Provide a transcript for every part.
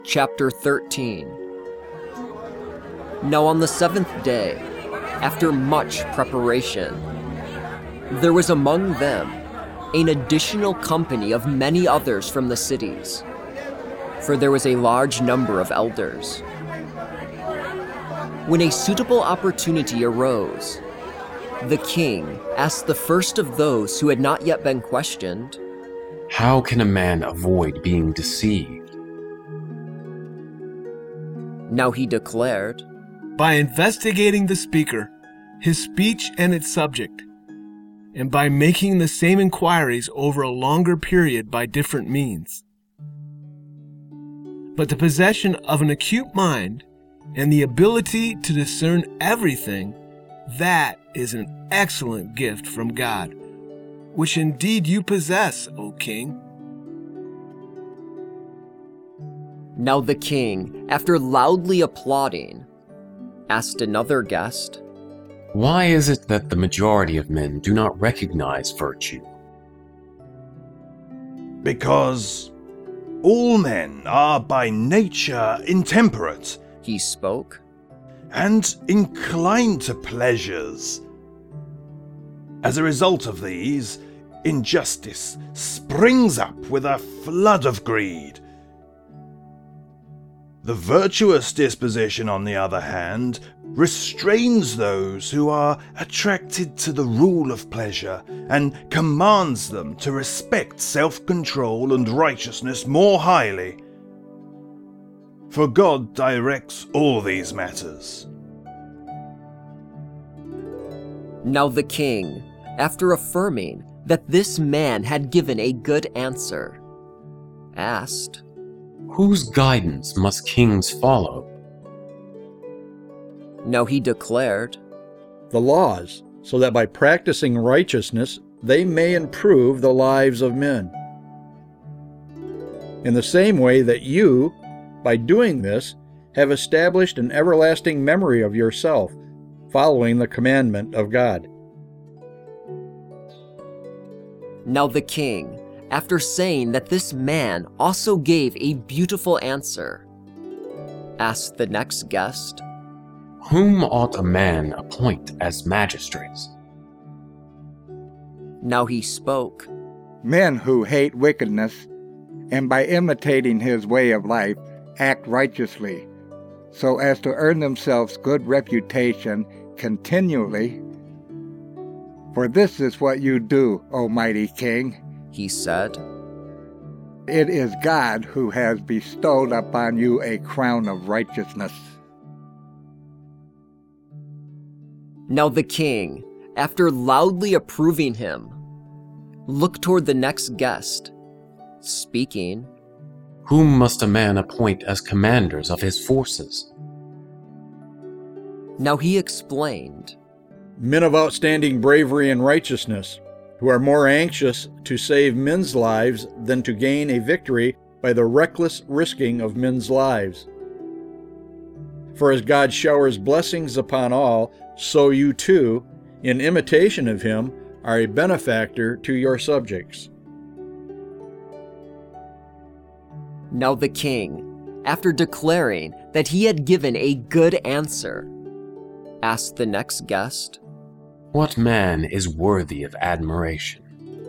Chapter 13. Now on the seventh day, after much preparation, there was among them an additional company of many others from the cities, for there was a large number of elders. When a suitable opportunity arose, the king asked the first of those who had not yet been questioned, "How can a man avoid being deceived?" Now he declared, "By investigating the speaker, his speech and its subject, and by making the same inquiries over a longer period by different means. But the possession of an acute mind and the ability to discern everything, that is an excellent gift from God, which indeed you possess, O king." Now the king, after loudly applauding, asked another guest, "Why is it that the majority of men do not recognize virtue?" "Because all men are by nature intemperate," he spoke, "and inclined to pleasures. As a result of these, injustice springs up with a flood of greed. The virtuous disposition, on the other hand, restrains those who are attracted to the rule of pleasure and commands them to respect self-control and righteousness more highly. For God directs all these matters." Now the king, after affirming that this man had given a good answer, asked, "Whose guidance must kings follow?" Now he declared, "The laws, so that by practicing righteousness they may improve the lives of men. In the same way that you, by doing this, have established an everlasting memory of yourself, following the commandment of God." Now the king, after saying that this man also gave a beautiful answer, asked the next guest, "Whom ought a man appoint as magistrates?" Now he spoke, "Men who hate wickedness, and by imitating his way of life, act righteously, so as to earn themselves good reputation continually. For this is what you do, O mighty king," he said. "It is God who has bestowed upon you a crown of righteousness." Now the king, after loudly approving him, looked toward the next guest, speaking, "Whom must a man appoint as commanders of his forces?" Now he explained, "Men of outstanding bravery and righteousness, who are more anxious to save men's lives than to gain a victory by the reckless risking of men's lives. For as God showers blessings upon all, so you too, in imitation of him, are a benefactor to your subjects." Now the king, after declaring that he had given a good answer, asked the next guest, "What man is worthy of admiration?"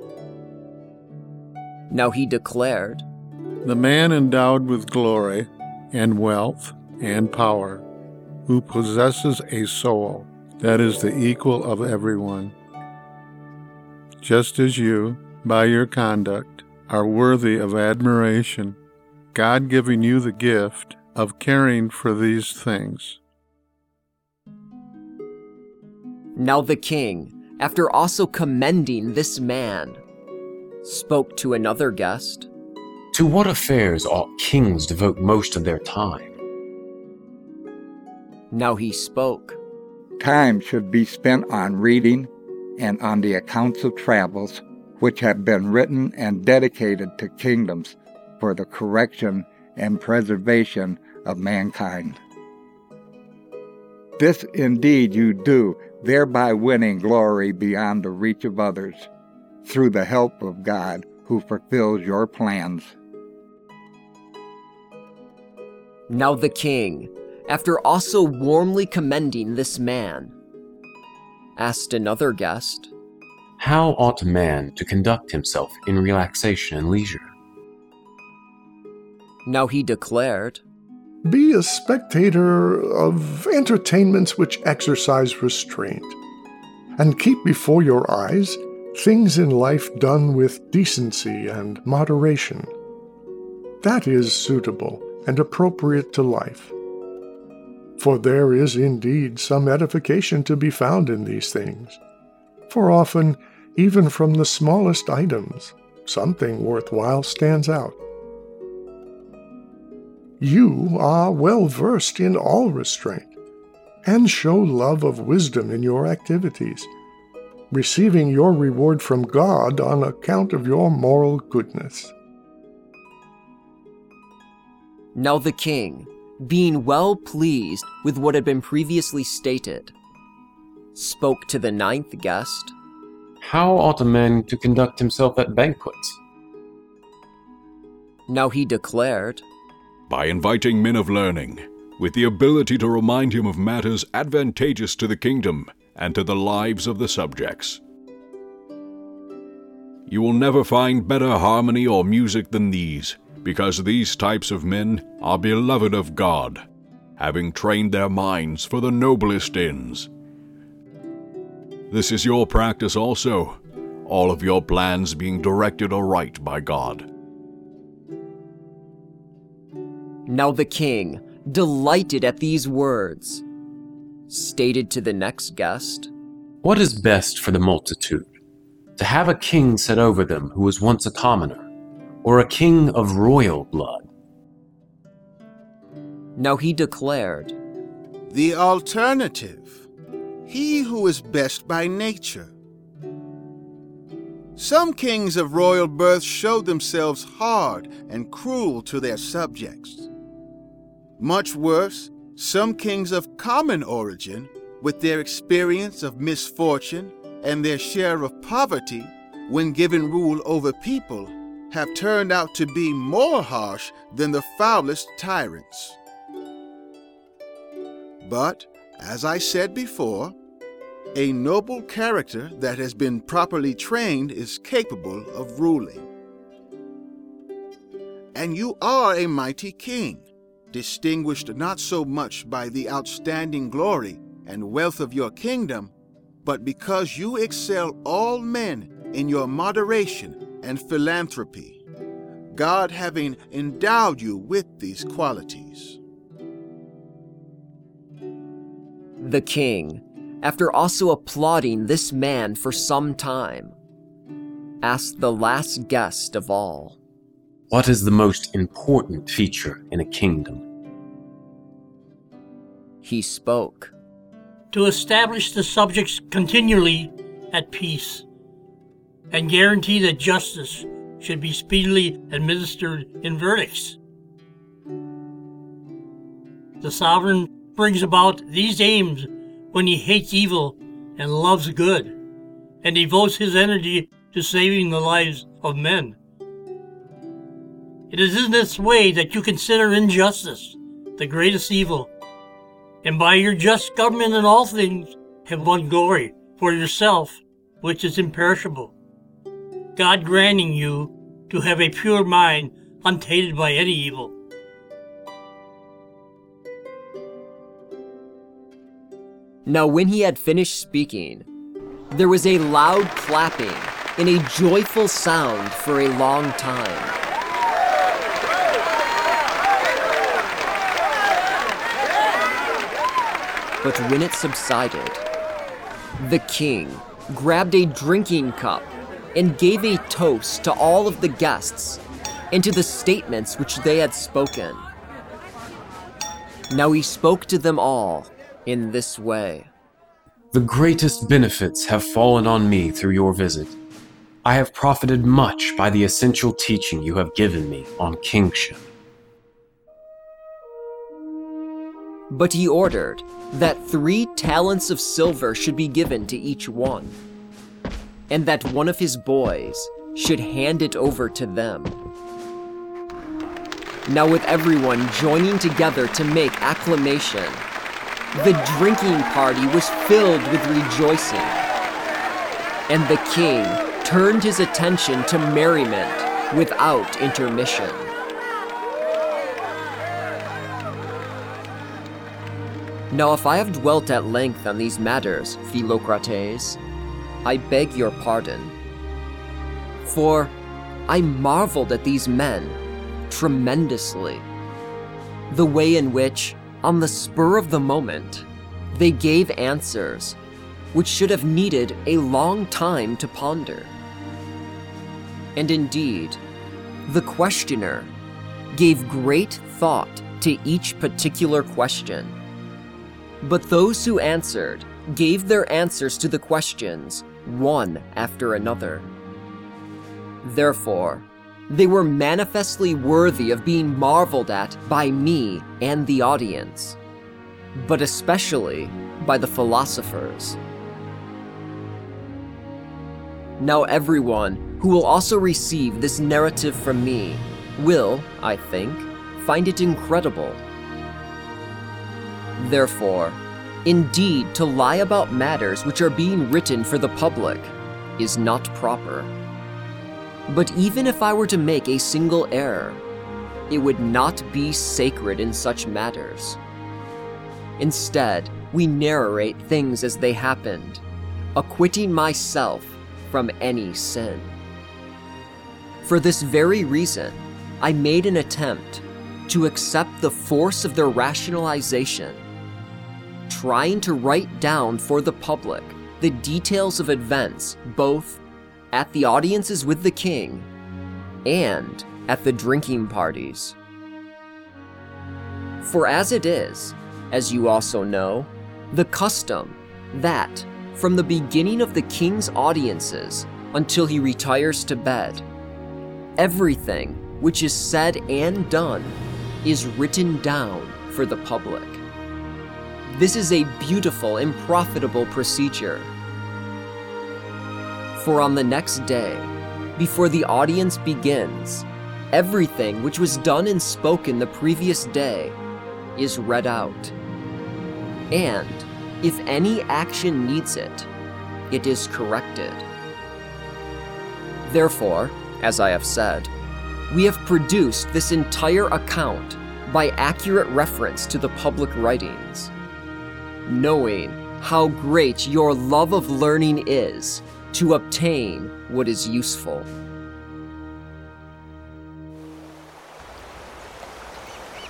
Now he declared, "The man endowed with glory and wealth and power, who possesses a soul that is the equal of everyone. Just as you, by your conduct, are worthy of admiration, God giving you the gift of caring for these things." Now the king, after also commending this man, spoke to another guest, "To what affairs ought kings devote most of their time?" Now he spoke, "Time should be spent on reading and on the accounts of travels which have been written and dedicated to kingdoms for the correction and preservation of mankind. This indeed you do, thereby winning glory beyond the reach of others, through the help of God who fulfills your plans." Now the king, after also warmly commending this man, asked another guest, How ought a man to conduct himself in relaxation and leisure? Now he declared, Be a spectator of entertainments which exercise restraint, and keep before your eyes things in life done with decency and moderation. That is suitable and appropriate to life. For there is indeed some edification to be found in these things. For often, even from the smallest items, something worthwhile stands out. You are well versed in all restraint, and show love of wisdom in your activities, receiving your reward from God on account of your moral goodness. Now the king, being well pleased with what had been previously stated, spoke to the ninth guest, How ought a man to conduct himself at banquets? Now he declared, By inviting men of learning, with the ability to remind him of matters advantageous to the kingdom and to the lives of the subjects. You will never find better harmony or music than these, because these types of men are beloved of God, having trained their minds for the noblest ends. This is your practice also, all of your plans being directed aright by God. Now the king, delighted at these words, stated to the next guest, What is best for the multitude? To have a king set over them who was once a commoner, or a king of royal blood? Now he declared, The alternative, he who is best by nature. Some kings of royal birth showed themselves hard and cruel to their subjects. Much worse, some kings of common origin, with their experience of misfortune and their share of poverty when given rule over people, have turned out to be more harsh than the foulest tyrants. But, as I said before, a noble character that has been properly trained is capable of ruling. And you are a mighty king, distinguished not so much by the outstanding glory and wealth of your kingdom, but because you excel all men in your moderation and philanthropy, God having endowed you with these qualities. The king, after also applauding this man for some time, asked the last guest of all, What is the most important feature in a kingdom? He spoke, To establish the subjects continually at peace, and guarantee that justice should be speedily administered in verdicts. The sovereign brings about these aims when he hates evil and loves good, and devotes his energy to saving the lives of men. It is in this way that you consider injustice the greatest evil, and by your just government in all things have won glory for yourself, which is imperishable, God granting you to have a pure mind untainted by any evil. Now when he had finished speaking, there was a loud clapping and a joyful sound for a long time. But when it subsided, the king grabbed a drinking cup and gave a toast to all of the guests and to the statements which they had spoken. Now he spoke to them all in this way. The greatest benefits have fallen on me through your visit. I have profited much by the essential teaching you have given me on kingship. But he ordered that 3 talents of silver should be given to each one, and that one of his boys should hand it over to them. Now with everyone joining together to make acclamation, the drinking party was filled with rejoicing, and the king turned his attention to merriment without intermission. Now if I have dwelt at length on these matters, Philocrates, I beg your pardon. For I marveled at these men tremendously. The way in which, on the spur of the moment, they gave answers which should have needed a long time to ponder. And indeed, the questioner gave great thought to each particular question. But those who answered gave their answers to the questions one after another. Therefore, they were manifestly worthy of being marveled at by me and the audience, but especially by the philosophers. Now everyone who will also receive this narrative from me will, I think, find it incredible. Therefore, indeed, to lie about matters which are being written for the public is not proper. But even if I were to make a single error, it would not be sacred in such matters. Instead, we narrate things as they happened, acquitting myself from any sin. For this very reason, I made an attempt to accept the force of their rationalization, trying to write down for the public the details of events both at the audiences with the king and at the drinking parties. For as it is, as you also know, the custom that, from the beginning of the king's audiences until he retires to bed, everything which is said and done is written down for the public. This is a beautiful and profitable procedure. For on the next day, before the audience begins, everything which was done and spoken the previous day is read out. And if any action needs it, it is corrected. Therefore, as I have said, we have produced this entire account by accurate reference to the public writings, knowing how great your love of learning is to obtain what is useful.